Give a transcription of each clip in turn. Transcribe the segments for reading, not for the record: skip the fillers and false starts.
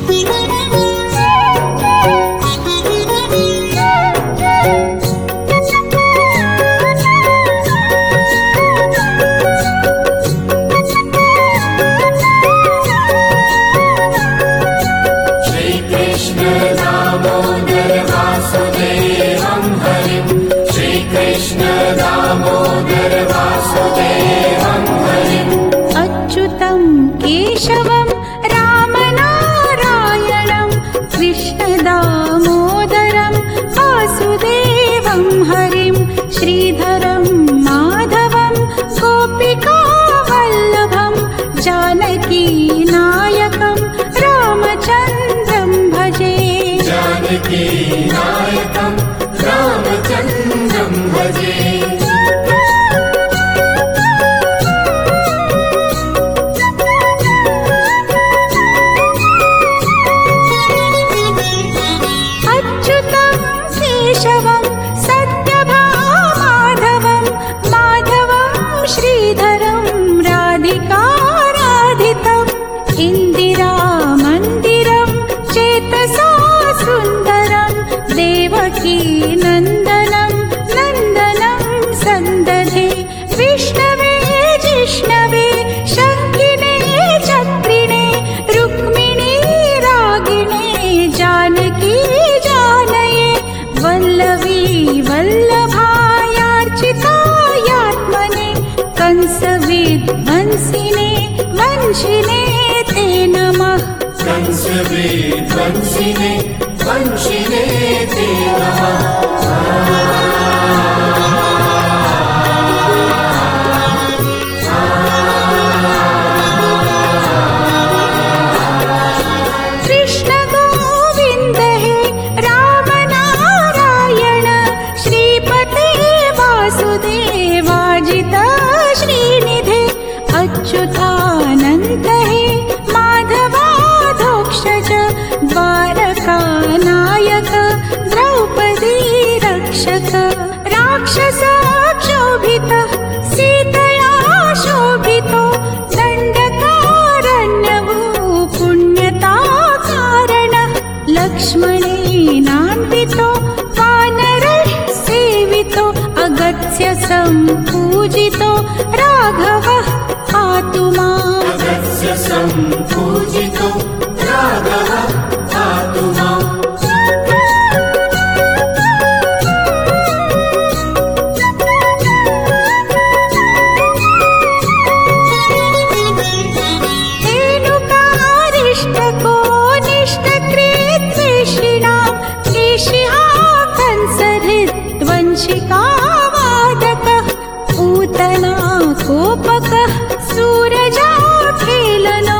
केशवं रामनारायणं कृष्णदामोदरं वासुदेवं हरिं श्रीधरं माधवं गोपिकावल्लभं जानकीनायकं रामचन्द्रं भजे। जानकीनायकं रामचन्द्रं भजे। केशवं सत्यभामाधवं माधवं श्रीधरं राधिकाराधितम् इन्दिरामन्दिरं चेतसा सुन्दरं देवकी नन्दनं नन्दनं सन्दधे विष्णवे जिष्णवे शङ्किने चक्रिणे रुक्मिणी रागिणे जानकी वल्लवी वल्लभायार्चितायात्मने कंसविध्वंसिने वंशिने ते नमः। कंसविध्वंसिने वंशिने ते नमः। अच्युतानन्त हे माधवाधोक्षज द्वारकानायक द्रौपदी रक्षक राक्षसक्षोभितः सीतया शोभितो दण्डकारण्यवो पुण्यताकारणः लक्ष्मणेनान्वितो वानरैः सेवितो अगत्य सम्पूजितो राघवः पातु माम्। अगत्य सम्पूजितो राघवः पातु माम्। धेनुकारिष्टको निष्टकृत्वेषिणां केशिहा कंसहृद्वंशिकावादकः पूतना कोपकः सूरजाखेलनो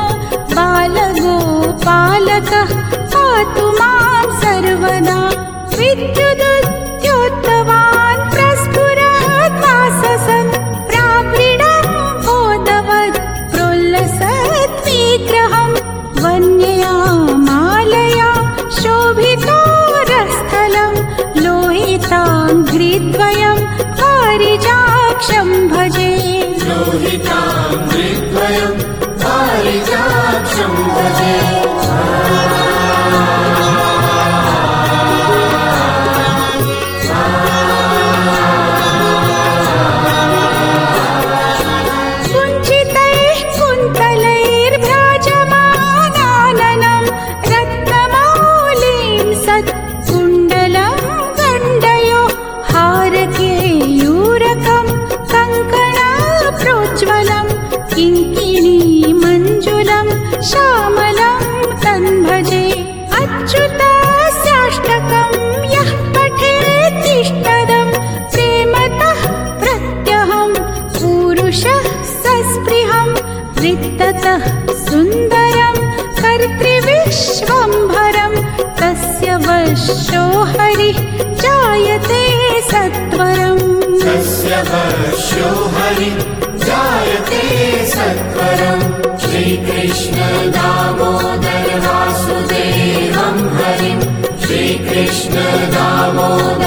बालगोपालकः पातु मां सर्वदा। विद्युदुद्योतवान् प्रस्फुरद्वाससन् प्रावृणं बोधवत् प्रोल्लसद्विग्रहं वन्यया मालया शोभितो रस्थलं लोहिताङ्घ्रिद्वयं पारिजाक्षं भजे। लोहिताङ्घ्रिद्वयं पारिजाक्षं भजे। कुञ्चितैः कुन्तलैर्भ्राजमानाननं रत्नमौलिं सत्कुण्डलं गण्डयो हारकेयूरकं कङ्कणप्रोज्ज्वलं किङ्किणी मञ्जुलं श्यामलं तन्भजे। अच्युतस्याष्टकं यः पठेत्तिष्ठदं प्रेमतः प्रत्यहं पुरुषः सस्पृहं रिक्ततः सुन्दरं कर्तृविश्वम्भरं तस्य वशो हरिः जायते सत्वरम्। तस्य वशो हरिः जायते सत्वरम्। श्रीकृष्ण दामोदर वासुदेवं हरिं श्रीकृष्ण दामोदर